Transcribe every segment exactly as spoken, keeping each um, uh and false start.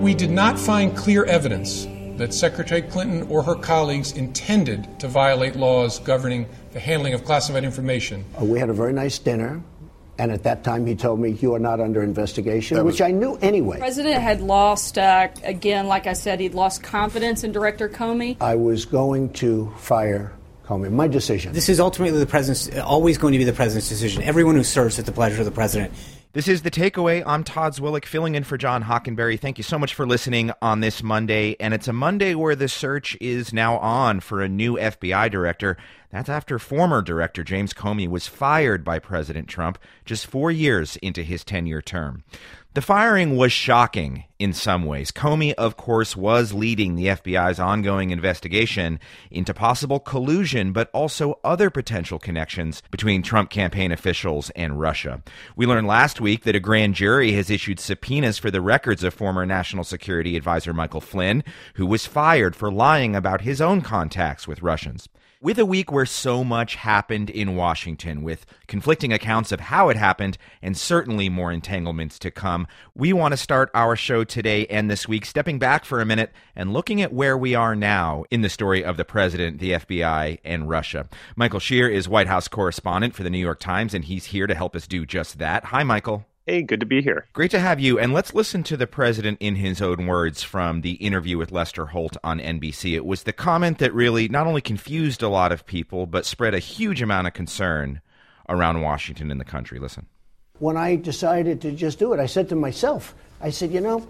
We did not find clear evidence that Secretary Clinton or her colleagues intended to violate laws governing the handling of classified information. Uh, we had a very nice dinner, and at that time he told me, you are not under investigation, was- which I knew anyway. The president had lost, uh, again, like I said, he'd lost confidence in Director Comey. I was going to fire Comey. My decision. This is ultimately the president's, always going to be the president's decision. Everyone who serves at the pleasure of the president. This is The Takeaway. I'm Todd Zwillich, filling in for John Hockenberry. Thank you so much for listening on this Monday. And it's a Monday where the search is now on for a new F B I director. That's after former Director James Comey was fired by President Trump just four years into his ten-year term. The firing was shocking in some ways. Comey, of course, was leading the F B I's ongoing investigation into possible collusion, but also other potential connections between Trump campaign officials and Russia. We learned last week that a grand jury has issued subpoenas for the records of former National Security Advisor Michael Flynn, who was fired for lying about his own contacts with Russians. With a week where so much happened in Washington, with conflicting accounts of how it happened and certainly more entanglements to come, we want to start our show today and this week stepping back for a minute and looking at where we are now in the story of the president, the F B I, and Russia. Michael Shear is White House correspondent for the New York Times, and he's here to help us do just that. Hi, Michael. Hey, good to be here. Great to have you. And let's listen to the president in his own words from the interview with Lester Holt on N B C. It was the comment that really not only confused a lot of people, but spread a huge amount of concern around Washington and the country. Listen. When I decided to just do it, I said to myself, I said, you know,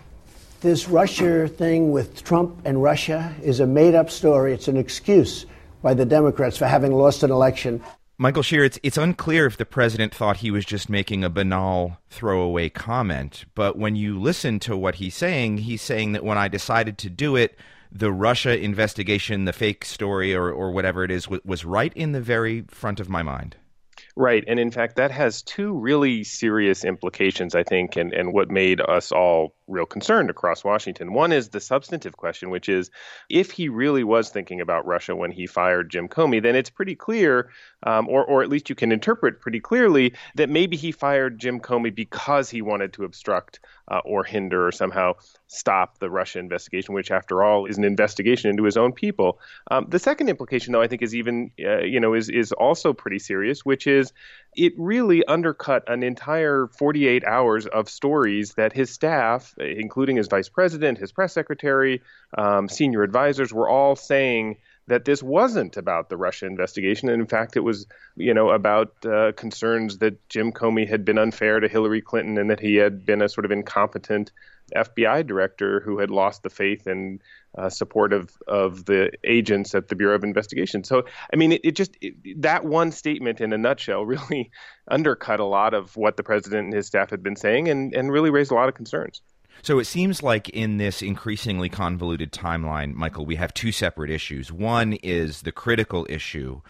this Russia thing with Trump and Russia is a made-up story. It's an excuse by the Democrats for having lost an election. Michael Shear, it's, it's unclear if the president thought he was just making a banal throwaway comment, but when you listen to what he's saying, he's saying that when I decided to do it, the Russia investigation, the fake story, or, or whatever it is, w- was right in the very front of my mind. Right. And in fact, that has two really serious implications, I think, and, and what made us all real concerned across Washington. One is the substantive question, which is if he really was thinking about Russia when he fired Jim Comey, then it's pretty clear, um, or, or at least you can interpret pretty clearly, that maybe he fired Jim Comey because he wanted to obstruct uh, or hinder or somehow stop the Russia investigation, which, after all, is an investigation into his own people. Um, the second implication, though, I think is even, uh, you know, is is also pretty serious, which is it really undercut an entire forty-eight hours of stories that his staff, including his vice president, his press secretary, um, senior advisors, were all saying that this wasn't about the Russia investigation. And in fact, it was, you know, about uh, concerns that Jim Comey had been unfair to Hillary Clinton and that he had been a sort of incompetent F B I director who had lost the faith and uh, support of, of the agents at the Bureau of Investigation. So, I mean, it, it just it, that one statement in a nutshell really undercut a lot of what the president and his staff had been saying and, and really raised a lot of concerns. So it seems like in this increasingly convoluted timeline, Michael, we have two separate issues. One is the critical issue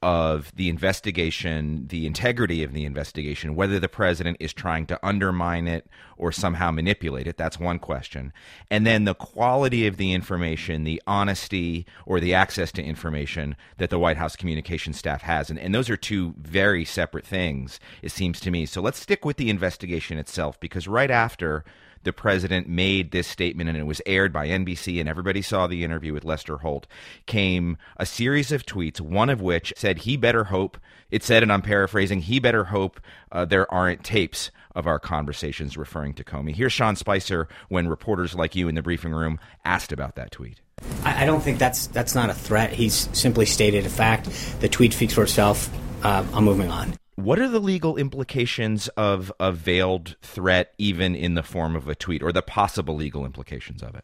of the investigation, the integrity of the investigation, whether the president is trying to undermine it or somehow manipulate it. That's one question. And then the quality of the information, the honesty or the access to information that the White House communications staff has. And, and those are two very separate things, it seems to me. So let's stick with the investigation itself, because right after the president made this statement, and it was aired by N B C, and everybody saw the interview with Lester Holt, came a series of tweets, one of which said he better hope, it said, and I'm paraphrasing, he better hope uh, there aren't tapes of our conversations, referring to Comey. Here's Sean Spicer when reporters like you in the briefing room asked about that tweet. I, I don't think that's that's not a threat. He's simply stated a fact. The tweet speaks for itself. Uh, I'm moving on. What are the legal implications of a veiled threat, even in the form of a tweet, or the possible legal implications of it?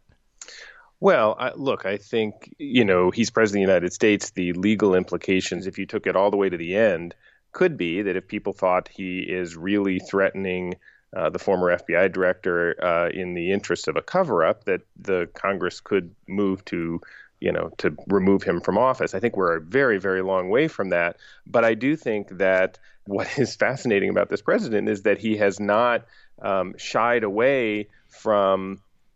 Well, I, look, I think, you know, he's president of the United States. The legal implications, if you took it all the way to the end, could be that if people thought he is really threatening uh, the former F B I director uh, in the interest of a cover-up, that the Congress could move to you know, to remove him from office. I think we're a very, very long way from that. But I do think that what is fascinating about this president is that he has not um, shied away from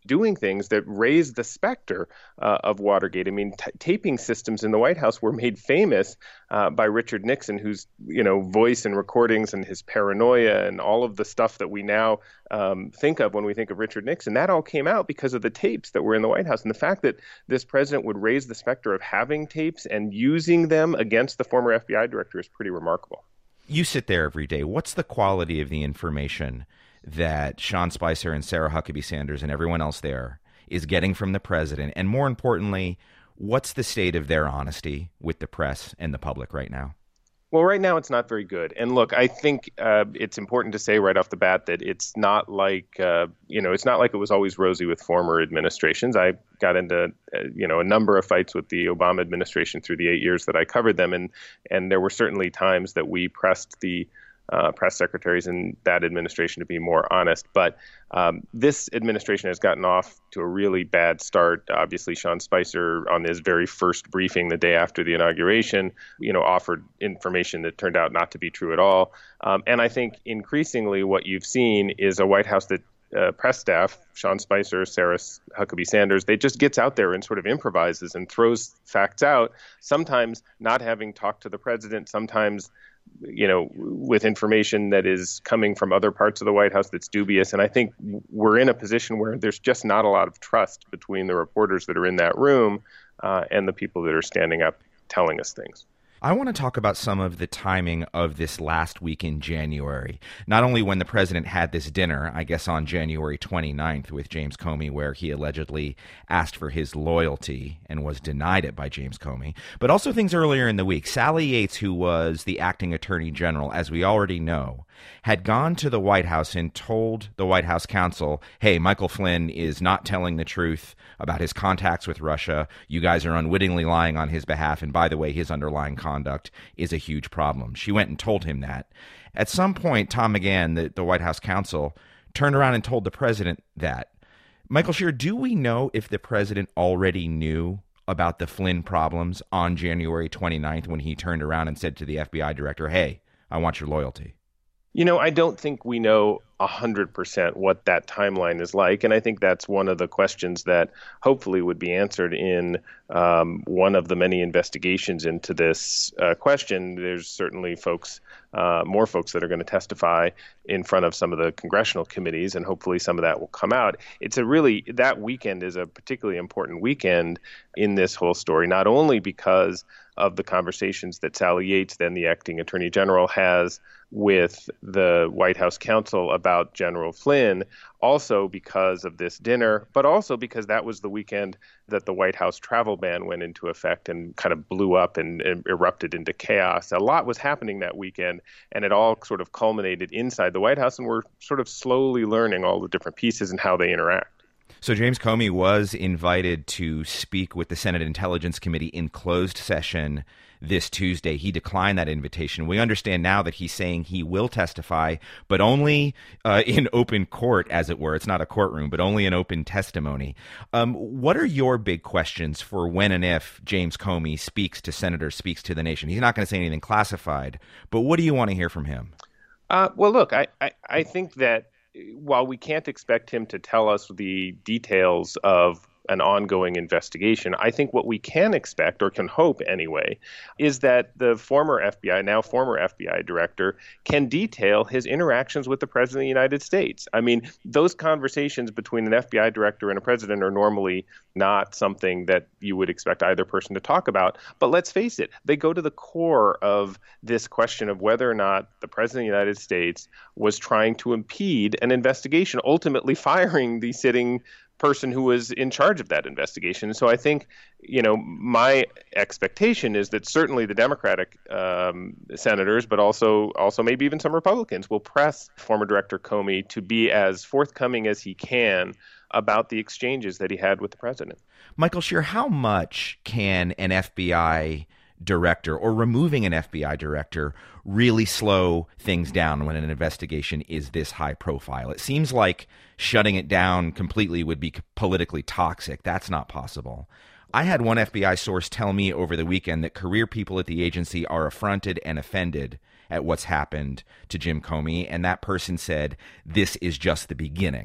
doing things that raised the specter uh, of Watergate. I mean, t- taping systems in the White House were made famous uh, by Richard Nixon, whose, you know, voice and recordings and his paranoia and all of the stuff that we now um, think of when we think of Richard Nixon, that all came out because of the tapes that were in the White House. And the fact that this president would raise the specter of having tapes and using them against the former F B I director is pretty remarkable. You sit there every day. What's the quality of the information that Sean Spicer and Sarah Huckabee Sanders and everyone else there is getting from the president? And more importantly, what's the state of their honesty with the press and the public right now? Well, right now it's not very good. And look, I think uh, it's important to say right off the bat that it's not like, uh, you know, it's not like it was always rosy with former administrations. I got into, uh, you know, a number of fights with the Obama administration through the eight years that I covered them. And, and there were certainly times that we pressed the Uh, press secretaries in that administration to be more honest. But um, this administration has gotten off to a really bad start. Obviously, Sean Spicer, on his very first briefing the day after the inauguration, you know, offered information that turned out not to be true at all. Um, and I think increasingly what you've seen is a White House that uh, press staff, Sean Spicer, Sarah Huckabee Sanders, they just gets out there and sort of improvises and throws facts out, sometimes not having talked to the president, sometimes you know, with information that is coming from other parts of the White House that's dubious. And I think we're in a position where there's just not a lot of trust between the reporters that are in that room uh, and the people that are standing up telling us things. I want to talk about some of the timing of this last week in January. Not only when the president had this dinner, I guess on January twenty-ninth with James Comey, where he allegedly asked for his loyalty and was denied it by James Comey, but also things earlier in the week. Sally Yates, who was the acting attorney general, as we already know, had gone to the White House and told the White House counsel, hey, Michael Flynn is not telling the truth about his contacts with Russia. You guys are unwittingly lying on his behalf. And by the way, his underlying conduct is a huge problem. She went and told him that. At some point, Tom McGahn, the, the White House counsel, turned around and told the president that. Michael Shear, do we know if the president already knew about the Flynn problems on January twenty-ninth when he turned around and said to the F B I director, hey, I want your loyalty? You know, I don't think we know one hundred percent what that timeline is like. And I think that's one of the questions that hopefully would be answered in um, one of the many investigations into this uh, question. There's certainly folks, uh, more folks that are going to testify in front of some of the congressional committees, and hopefully some of that will come out. It's a really, that weekend is a particularly important weekend in this whole story, not only because of the conversations that Sally Yates, then the acting attorney general, has with the White House counsel about General Flynn, also because of this dinner, but also because that was the weekend that the White House travel ban went into effect and kind of blew up and, and erupted into chaos. A lot was happening that weekend, and it all sort of culminated inside the White House, and we're sort of slowly learning all the different pieces and how they interact. So James Comey was invited to speak with the Senate Intelligence Committee in closed session this Tuesday. He declined that invitation. We understand now that he's saying he will testify, but only uh, in open court, as it were. It's not a courtroom, but only in open testimony. Um, what are your big questions for when and if James Comey speaks to senators, speaks to the nation? He's not going to say anything classified, but what do you want to hear from him? Uh, well, look, I, I, I think that while we can't expect him to tell us the details of an ongoing investigation, I think what we can expect, or can hope anyway, is that the former F B I, now former F B I director, can detail his interactions with the president of the United States. I mean, those conversations between an F B I director and a president are normally not something that you would expect either person to talk about. But let's face it, they go to the core of this question of whether or not the president of the United States was trying to impede an investigation, ultimately firing the sitting person who was in charge of that investigation. So I think, you know, my expectation is that certainly the Democratic um, senators, but also also maybe even some Republicans, will press former Director Comey to be as forthcoming as he can about the exchanges that he had with the president. Michael Shear, how much can an F B I director or removing an F B I director really slow things down when an investigation is this high profile? It seems like shutting it down completely would be politically toxic. That's not possible. I had one F B I source tell me over the weekend that career people at the agency are affronted and offended at what's happened to Jim Comey, and that person said, this is just the beginning.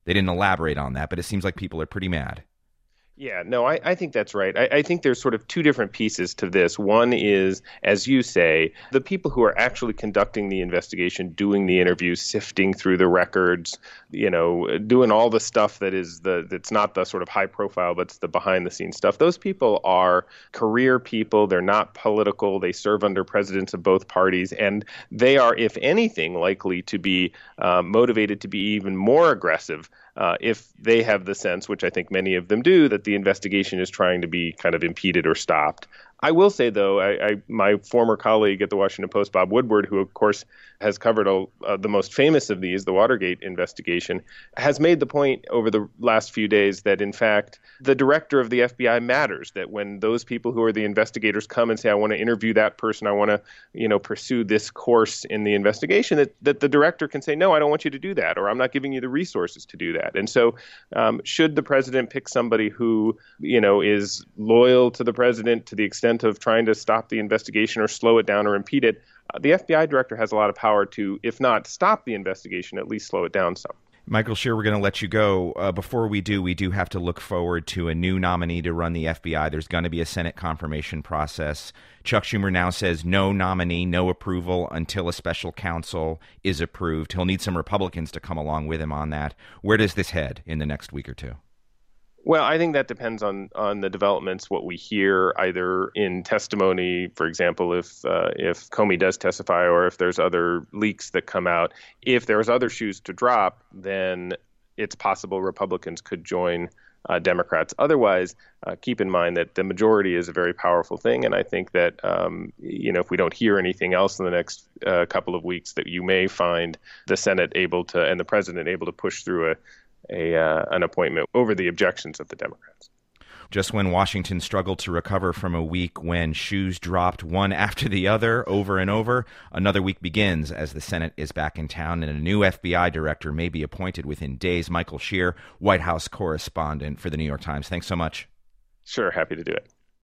They didn't elaborate on that, but it seems like people are pretty mad. Yeah, no, I, I think that's right. I, I think there's sort of two different pieces to this. One is, as you say, the people who are actually conducting the investigation, doing the interviews, sifting through the records, you know, doing all the stuff that is the that's not the sort of high profile, but it's the behind the scenes stuff. Those people are career people. They're not political. They serve under presidents of both parties, and they are, if anything, likely to be uh, motivated to be even more aggressive Uh, if they have the sense, which I think many of them do, that the investigation is trying to be kind of impeded or stopped. I will say, though, I, I, my former colleague at the Washington Post, Bob Woodward, who, of course, has covered a, uh, the most famous of these, the Watergate investigation, has made the point over the last few days that, in fact, the director of the F B I matters, that when those people who are the investigators come and say, I want to interview that person, I want to, you know, pursue this course in the investigation, that, that the director can say, no, I don't want you to do that, or I'm not giving you the resources to do that. And so um, should the president pick somebody who, you know, is loyal to the president to the extent of trying to stop the investigation or slow it down or impede it, uh, the F B I director has a lot of power to, if not stop the investigation, at least slow it down some. Michael Shear, we're going to let you go. Uh, before we do, we do have to look forward to a new nominee to run the F B I. There's going to be a Senate confirmation process. Chuck Schumer now says no nominee, no approval until a special counsel is approved. He'll need some Republicans to come along with him on that. Where does this head in the next week or two? Well, I think that depends on, on the developments, what we hear either in testimony, for example, if uh, if Comey does testify or if there's other leaks that come out. If there's other shoes to drop, then it's possible Republicans could join uh, Democrats. Otherwise, uh, keep in mind that the majority is a very powerful thing. And I think that, um, you know, if we don't hear anything else in the next uh, couple of weeks, that you may find the Senate able to and the president able to push through a A, uh, an appointment over the objections of the Democrats. Just when Washington struggled to recover from a week when shoes dropped one after the other over and over, another week begins as the Senate is back in town and a new F B I director may be appointed within days. Michael Shear, White House correspondent for the New York Times. Thanks so much. Sure, happy to do it.